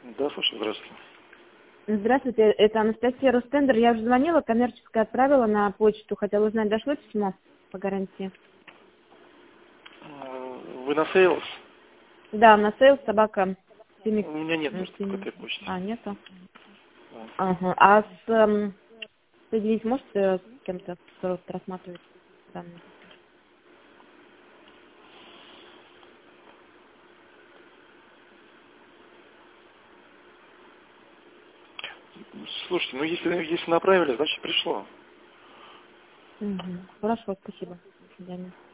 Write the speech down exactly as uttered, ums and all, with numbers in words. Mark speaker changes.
Speaker 1: Да, слушай, здравствуйте.
Speaker 2: Здравствуйте, это Анастасия Рустендер. Я уже звонила, коммерческое отправила на почту. Хотела узнать, дошло письмо по гарантии?
Speaker 1: Вы на сейлс?
Speaker 2: Да, на сейлс собака.
Speaker 1: У меня нет
Speaker 2: Э,
Speaker 1: просто такой почты.
Speaker 2: А, нету?
Speaker 1: Да.
Speaker 2: Ага. А с... эм, соединить можете с кем-то, кто вот рассматривает данные?
Speaker 1: Слушайте, ну если, если направили, значит пришло.
Speaker 2: Угу. Хорошо, спасибо. До свидания.